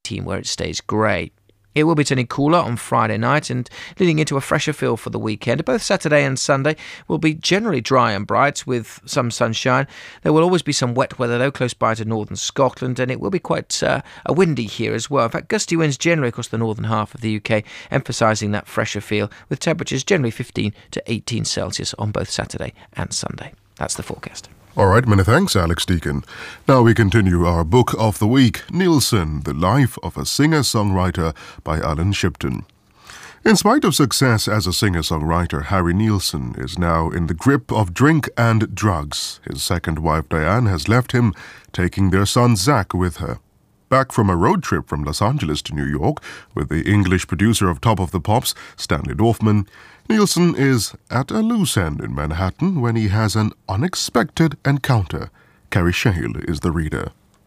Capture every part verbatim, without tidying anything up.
eighteen, where it stays grey. It will be turning cooler on Friday night and leading into a fresher feel for the weekend. Both Saturday and Sunday will be generally dry and bright with some sunshine. There will always be some wet weather though close by to northern Scotland, and it will be quite uh, windy here as well. In fact, gusty winds generally across the northern half of the U K, emphasising that fresher feel with temperatures generally fifteen to eighteen Celsius on both Saturday and Sunday. That's the forecast. All right, many thanks, Alex Deacon. Now we continue our book of the week, Nielsen, The Life of a Singer-Songwriter by Alan Shipton. In spite of success as a singer-songwriter, Harry Nielsen is now in the grip of drink and drugs. His second wife, Diane, has left him, taking their son, Zach, with her. Back from a road trip from Los Angeles to New York with the English producer of Top of the Pops, Stanley Dorfman, Nielsen is at a loose end in Manhattan when he has an unexpected encounter. Carrie Shale is the reader.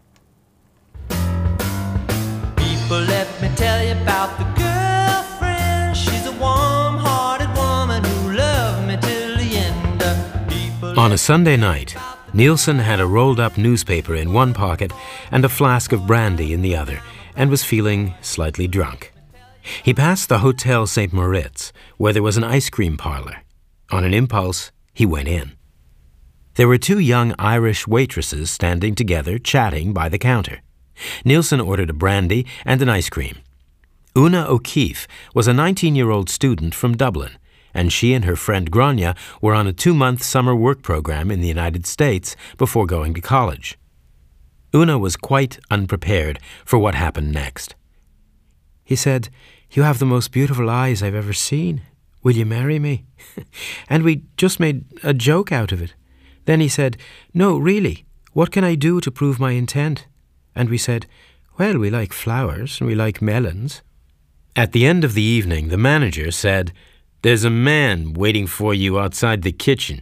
People, let me tell you about the girlfriend. She's a warm-hearted woman who loved me till the end. People, on a Sunday night, Nielsen had a rolled-up newspaper in one pocket and a flask of brandy in the other, and was feeling slightly drunk. He passed the Hotel Saint Moritz, where there was an ice cream parlor. On an impulse, he went in. There were two young Irish waitresses standing together, chatting by the counter. Nielsen ordered a brandy and an ice cream. Una O'Keefe was a nineteen-year-old student from Dublin, and she and her friend Grania were on a two-month summer work program in the United States before going to college. Una was quite unprepared for what happened next. He said, "You have the most beautiful eyes I've ever seen. Will you marry me?" And we just made a joke out of it. Then he said, "No, really, what can I do to prove my intent?" And we said, "Well, we like flowers and we like melons." At the end of the evening, the manager said, "There's a man waiting for you outside the kitchen."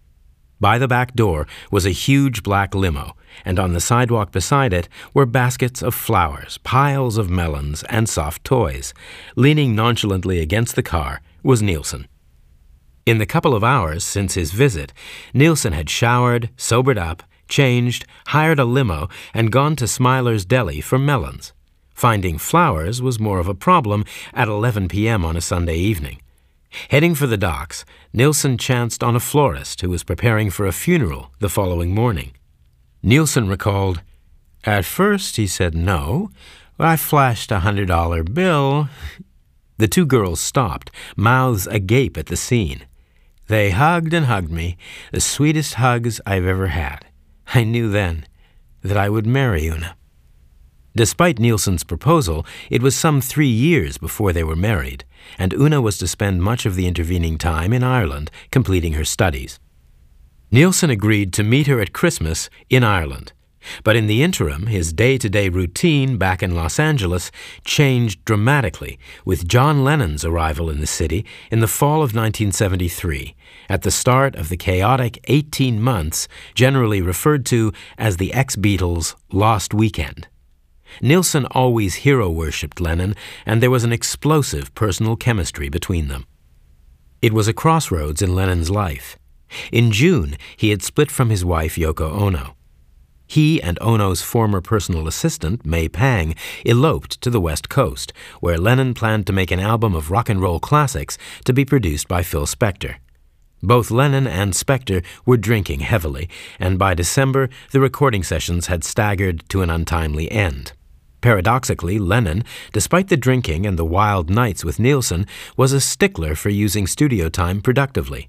By the back door was a huge black limo, and on the sidewalk beside it were baskets of flowers, piles of melons, and soft toys. Leaning nonchalantly against the car was Nielsen. In the couple of hours since his visit, Nielsen had showered, sobered up, changed, hired a limo, and gone to Smiler's Deli for melons. Finding flowers was more of a problem at eleven p.m. on a Sunday evening. Heading for the docks, Nielsen chanced on a florist who was preparing for a funeral the following morning. Nielsen recalled, "At first he said no. I flashed a hundred dollar bill." The two girls stopped, mouths agape at the scene. They hugged and hugged me, the sweetest hugs I've ever had. I knew then that I would marry Una. Despite Nielsen's proposal, it was some three years before they were married, and Una was to spend much of the intervening time in Ireland completing her studies. Nielsen agreed to meet her at Christmas in Ireland, but in the interim, his day-to-day routine back in Los Angeles changed dramatically with John Lennon's arrival in the city in the fall of nineteen seventy-three, at the start of the chaotic eighteen months generally referred to as the ex-Beatles' Lost Weekend. Nielsen always hero-worshipped Lennon, and there was an explosive personal chemistry between them. It was a crossroads in Lennon's life. In June, he had split from his wife Yoko Ono. He and Ono's former personal assistant, May Pang, eloped to the West Coast, where Lennon planned to make an album of rock and roll classics to be produced by Phil Spector. Both Lennon and Spector were drinking heavily, and by December, the recording sessions had staggered to an untimely end. Paradoxically, Lennon, despite the drinking and the wild nights with Nielsen, was a stickler for using studio time productively.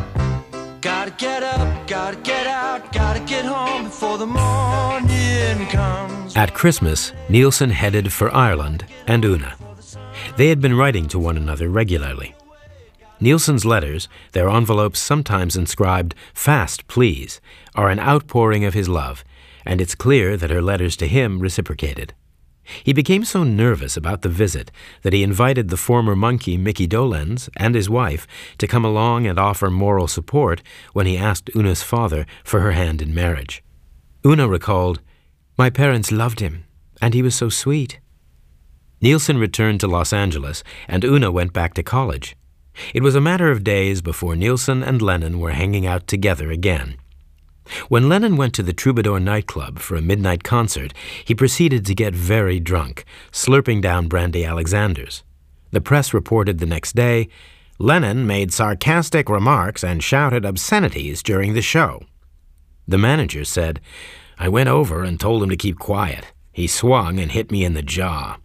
Gotta get up, gotta get out, gotta get home before the morning comes. At Christmas, Nielsen headed for Ireland and Una. They had been writing to one another regularly. Nielsen's letters, their envelopes sometimes inscribed, "Fast, please," are an outpouring of his love, and it's clear that her letters to him reciprocated. He became so nervous about the visit that he invited the former monkey Mickey Dolenz and his wife to come along and offer moral support when he asked Una's father for her hand in marriage. Una recalled, "My parents loved him, and he was so sweet." Nielsen returned to Los Angeles, and Una went back to college. It was a matter of days before Nielsen and Lennon were hanging out together again. When Lennon went to the Troubadour nightclub for a midnight concert, he proceeded to get very drunk, slurping down brandy Alexander's. The press reported the next day, Lennon made sarcastic remarks and shouted obscenities during the show. The manager said, I went over and told him to keep quiet. He swung and hit me in the jaw.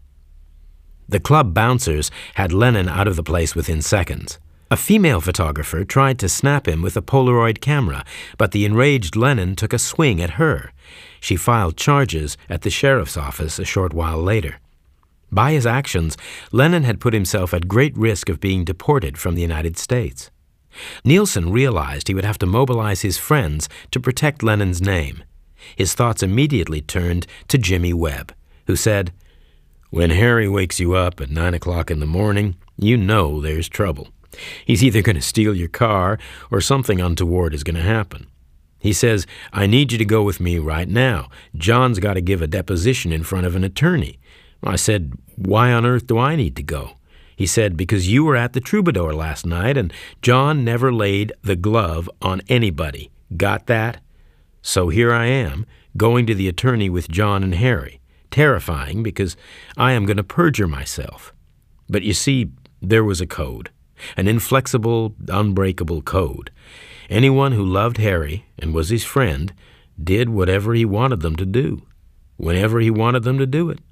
The club bouncers had Lennon out of the place within seconds. A female photographer tried to snap him with a Polaroid camera, but the enraged Lennon took a swing at her. She filed charges at the sheriff's office a short while later. By his actions, Lennon had put himself at great risk of being deported from the United States. Nilsson realized he would have to mobilize his friends to protect Lennon's name. His thoughts immediately turned to Jimmy Webb, who said, When Harry wakes you up at nine o'clock in the morning, you know there's trouble. He's either going to steal your car or something untoward is going to happen. He says, I need you to go with me right now. John's got to give a deposition in front of an attorney. I said, why on earth do I need to go? He said, because you were at the Troubadour last night and John never laid the glove on anybody. Got that? So here I am, going to the attorney with John and Harry. Terrifying because I am going to perjure myself. But you see, there was a code. An inflexible, unbreakable code. Anyone who loved Harry and was his friend did whatever he wanted them to do, whenever he wanted them to do it.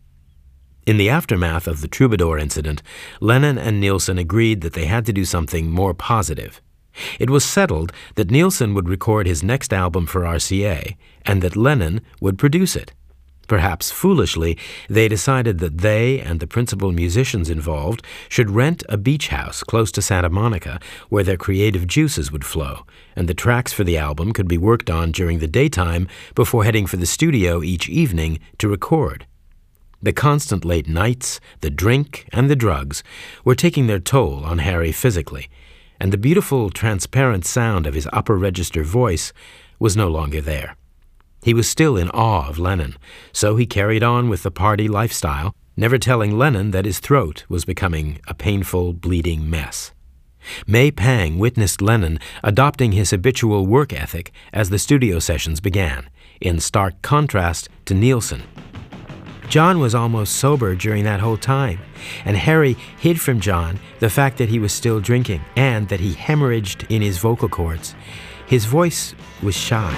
In the aftermath of the Troubadour incident, Lennon and Nilsson agreed that they had to do something more positive. It was settled that Nilsson would record his next album for R C A and that Lennon would produce it. Perhaps foolishly, they decided that they and the principal musicians involved should rent a beach house close to Santa Monica where their creative juices would flow, and the tracks for the album could be worked on during the daytime before heading for the studio each evening to record. The constant late nights, the drink, and the drugs were taking their toll on Harry physically, and the beautiful, transparent sound of his upper register voice was no longer there. He was still in awe of Lennon, so he carried on with the party lifestyle, never telling Lennon that his throat was becoming a painful, bleeding mess. May Pang witnessed Lennon adopting his habitual work ethic as the studio sessions began, in stark contrast to Nilsson. John was almost sober during that whole time, and Harry hid from John the fact that he was still drinking and that he hemorrhaged in his vocal cords. His voice was shy.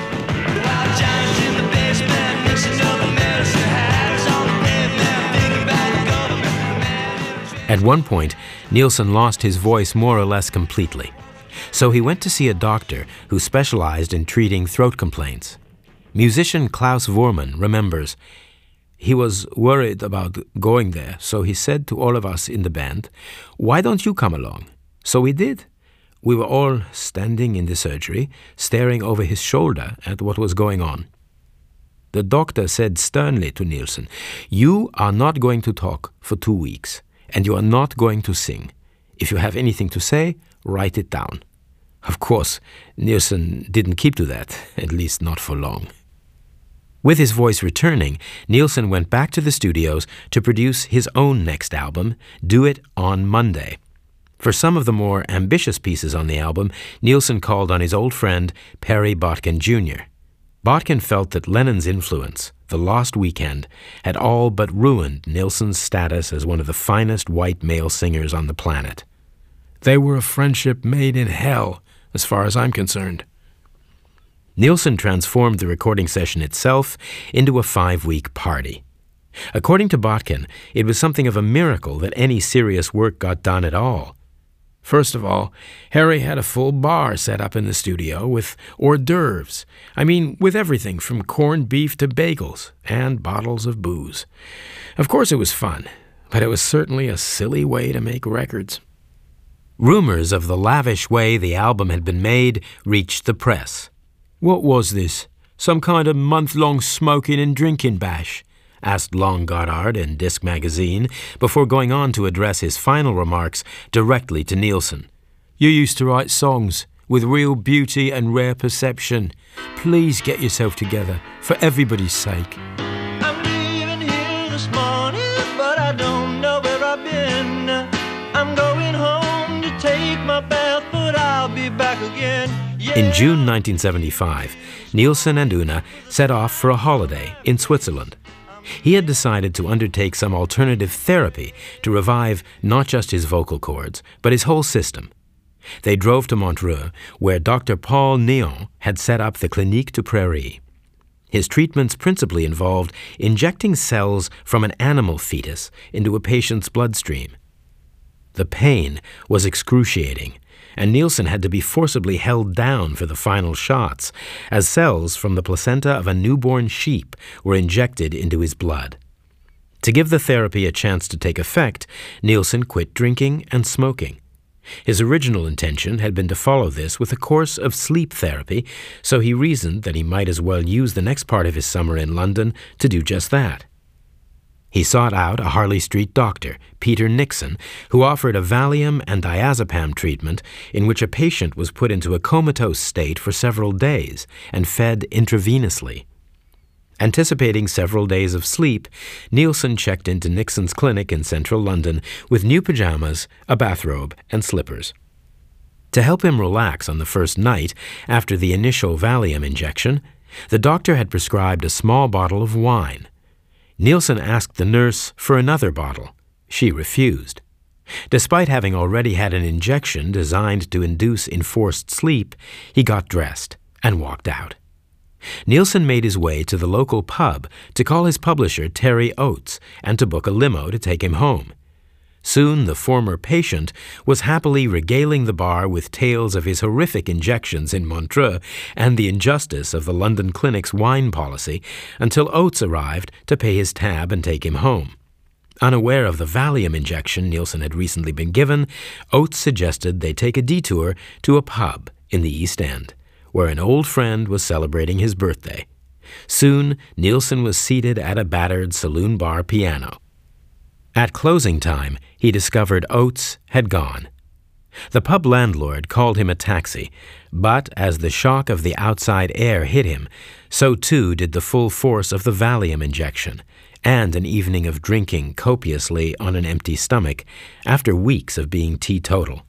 At one point, Nilsson lost his voice more or less completely. So he went to see a doctor who specialized in treating throat complaints. Musician Klaus Voormann remembers, he was worried about going there, so he said to all of us in the band, why don't you come along? So we did. We were all standing in the surgery, staring over his shoulder at what was going on. The doctor said sternly to Nilsson, you are not going to talk for two weeks. And you are not going to sing. If you have anything to say, write it down. Of course, Nilsson didn't keep to that, at least not for long. With his voice returning, Nilsson went back to the studios to produce his own next album, Do It on Monday. For some of the more ambitious pieces on the album, Nilsson called on his old friend Perry Botkin Junior Botkin felt that Lennon's influence, The Lost Weekend, had all but ruined Nilsson's status as one of the finest white male singers on the planet. They were a friendship made in hell, as far as I'm concerned. Nilsson transformed the recording session itself into a five-week party. According to Botkin, it was something of a miracle that any serious work got done at all. First of all, Harry had a full bar set up in the studio with hors d'oeuvres. I mean, with everything from corned beef to bagels and bottles of booze. Of course it was fun, but it was certainly a silly way to make records. Rumors of the lavish way the album had been made reached the press. What was this? Some kind of month-long smoking and drinking bash? Asked Long Goddard in Disc Magazine, before going on to address his final remarks directly to Nilsson. You used to write songs with real beauty and rare perception. Please get yourself together, for everybody's sake. I'm leaving here this morning, but I don't know where I've been. I'm going home to take my bath, but I'll be back again. In June nineteen seventy-five, Nilsson and Una set off for a holiday in Switzerland. He had decided to undertake some alternative therapy to revive not just his vocal cords, but his whole system. They drove to Montreux, where Doctor Paul Néon had set up the Clinique du Prairie. His treatments principally involved injecting cells from an animal fetus into a patient's bloodstream. The pain was excruciating, and Nilsson had to be forcibly held down for the final shots, as cells from the placenta of a newborn sheep were injected into his blood. To give the therapy a chance to take effect, Nilsson quit drinking and smoking. His original intention had been to follow this with a course of sleep therapy, so he reasoned that he might as well use the next part of his summer in London to do just that. He sought out a Harley Street doctor, Peter Nixon, who offered a Valium and diazepam treatment in which a patient was put into a comatose state for several days and fed intravenously. Anticipating several days of sleep, Nilsson checked into Nixon's clinic in central London with new pajamas, a bathrobe, and slippers. To help him relax on the first night after the initial Valium injection, the doctor had prescribed a small bottle of wine. Nilsson asked the nurse for another bottle. She refused. Despite having already had an injection designed to induce enforced sleep, he got dressed and walked out. Nilsson made his way to the local pub to call his publisher Terry Oates and to book a limo to take him home. Soon the former patient was happily regaling the bar with tales of his horrific injections in Montreux and the injustice of the London clinic's wine policy until Oates arrived to pay his tab and take him home. Unaware of the Valium injection Nilsson had recently been given, Oates suggested they take a detour to a pub in the East End, where an old friend was celebrating his birthday. Soon, Nilsson was seated at a battered saloon bar piano. At closing time, he discovered Oates had gone. The pub landlord called him a taxi, but as the shock of the outside air hit him, so too did the full force of the Valium injection, and an evening of drinking copiously on an empty stomach after weeks of being teetotal.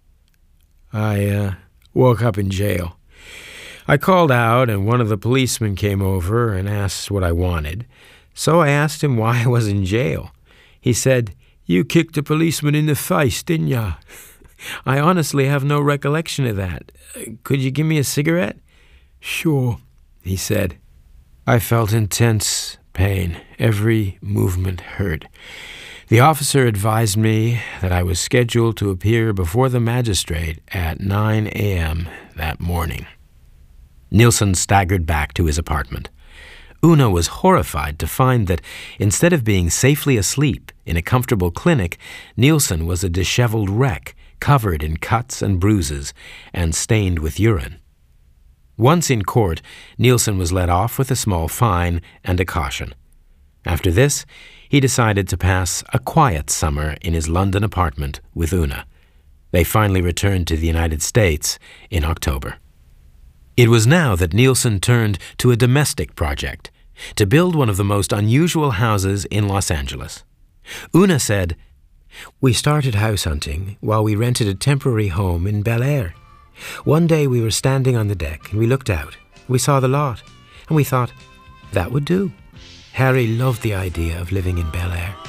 I uh, woke up in jail. I called out, and one of the policemen came over and asked what I wanted. So I asked him why I was in jail. He said, "You kicked a policeman in the face, didn't ya?" I honestly have no recollection of that. Could you give me a cigarette? "Sure," he said. I felt intense pain. Every movement hurt. The officer advised me that I was scheduled to appear before the magistrate at nine a m that morning. Nilsson staggered back to his apartment. Una was horrified to find that instead of being safely asleep in a comfortable clinic, Nilsson was a disheveled wreck, covered in cuts and bruises and stained with urine. Once in court, Nilsson was let off with a small fine and a caution. After this, he decided to pass a quiet summer in his London apartment with Una. They finally returned to the United States in October. It was now that Nilsson turned to a domestic project, to build one of the most unusual houses in Los Angeles. Una said, "We started house hunting while we rented a temporary home in Bel Air. One day we were standing on the deck and we looked out. We saw the lot and we thought, that would do." Harry loved the idea of living in Bel Air.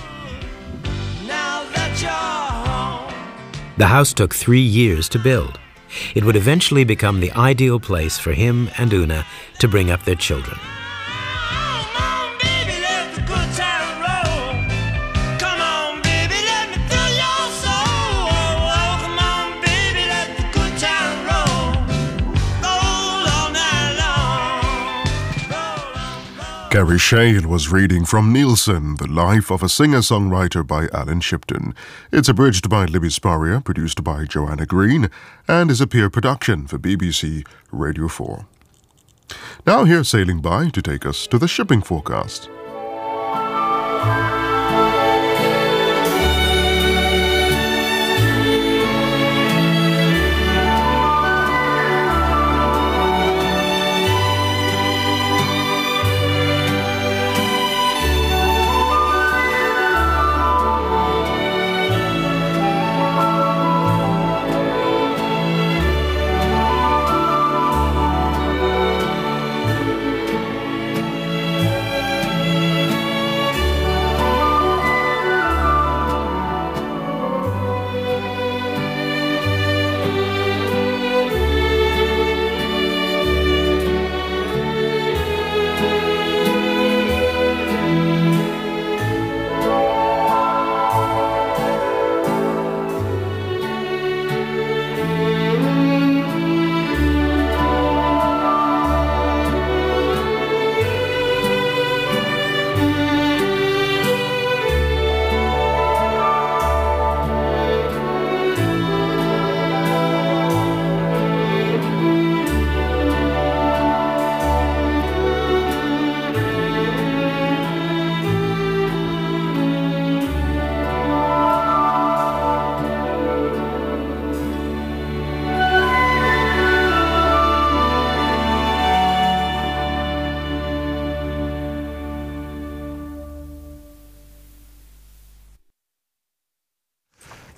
Now that you're home. The house took three years to build. It would eventually become the ideal place for him and Una to bring up their children. Come on, baby, let the good time roll. Come on, baby, let me fill your soul. Oh, come on, baby, let the good time roll. Roll all night long. Roll on, roll. Gary Shale was reading from Nilsson, The Life of a Singer-Songwriter by Alan Shipton. It's abridged by Libby Sparia, produced by Joanna Green, and is a peer production for B B C Radio four. Now here's Sailing By to take us to the shipping forecast.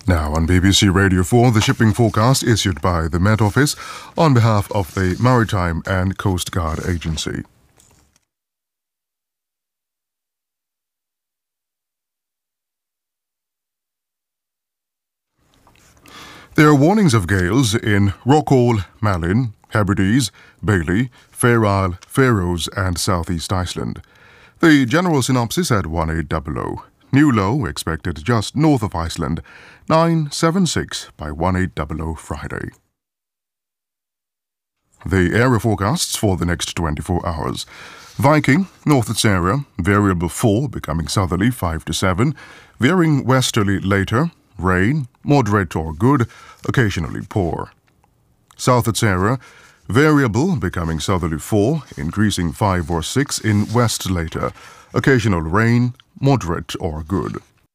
Now on B B C Radio four, the shipping forecast issued by the Met Office on behalf of the Maritime and Coast Guard Agency. There are warnings of gales in Rockall, Malin, Hebrides, Bailey, Fair Isle, Faroes and Southeast Iceland. The general synopsis at one eight hundred. New low expected just north of Iceland, nine seventy-six by one eight hundred Friday. The area forecasts for the next twenty-four hours. Viking, north its area, variable four, becoming southerly five to seven, veering westerly later, rain, moderate or good, occasionally poor. South its area, variable, becoming southerly four, increasing five or six in west later, occasional rain, moderate or good.